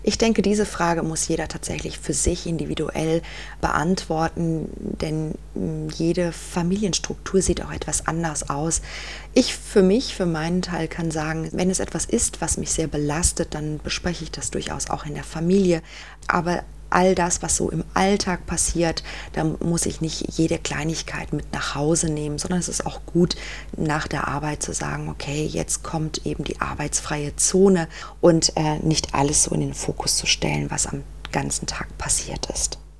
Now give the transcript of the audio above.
Ich denke, diese Frage muss jeder tatsächlich für sich individuell beantworten, denn jede Familienstruktur sieht auch etwas anders aus. Ich für mich, für meinen Teil kann sagen, wenn es etwas ist, was mich sehr belastet, dann bespreche ich das durchaus auch in der Familie. Aber all das, was so im Alltag passiert, da muss ich nicht jede Kleinigkeit mit nach Hause nehmen, sondern es ist auch gut, nach der Arbeit zu sagen, okay, jetzt kommt eben die arbeitsfreie Zone und nicht alles so in den Fokus zu stellen, was am ganzen Tag passiert ist.